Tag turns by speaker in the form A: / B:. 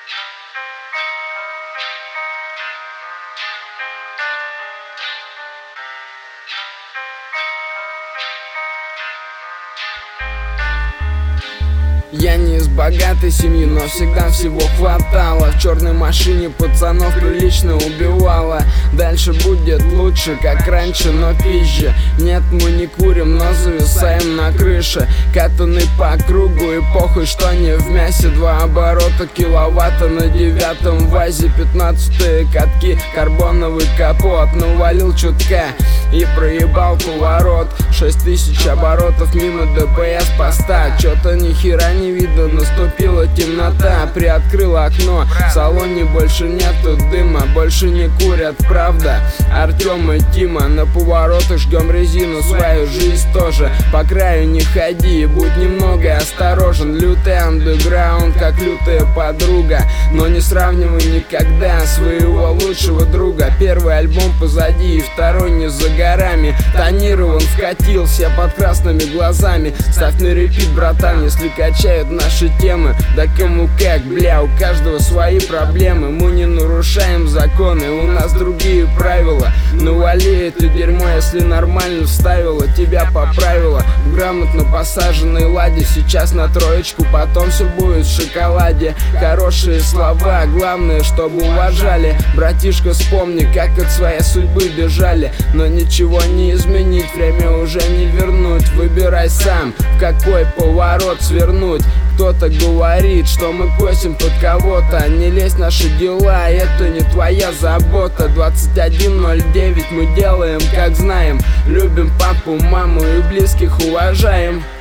A: Я не из богатой семьи, но всегда всего хватало. В черной машине пацанов прилично убивала. Дальше будет лучше, как раньше, но пизже. Нет, мы не курим, но зависаем на крыше. Катаны по кругу и похуй, что не в мясе. 2 оборота киловатта на 9-м ВАЗе. 15-е катки, карбоновый капот. Навалил чутка и проебал поворот. 6000 оборотов мимо ДПС поста. Чё-то ни хера не видно, наступила темнота. Приоткрыл окно, в салоне больше нету дыма. Больше не курят, правда, Артём и Тима. На поворотах жгем резину, свою жизнь тоже. По краю не ходи, будь немного осторожен. Лютый андеграунд, как лютая подруга. Но не сравнивай никогда своего лучшего друга. Первый альбом позади и второй не за горами. Тонирован, вкатился под красными глазами. Ставь на репит, братан, если качают наши темы. Да кому как, бля, у каждого свои проблемы. Мы не нарушаем законы, у нас другие правила. Навали это дерьмо, если нормально вставила. Тебя поправила в грамотно посаженной ладе. Сейчас на 3, потом все будет в шоколаде. Хорошие слова, главное, чтобы уважали. Братишка, вспомни, как от своей судьбы бежали. Но ничего не изменить, время уже не вернуть. Выбирай сам, в какой поворот свернуть. Кто-то говорит, что мы косим под кого-то. Не лезь в наши дела, это не твоя забота. 21:09 мы делаем, как знаем. Любим папу, маму и близких уважаем.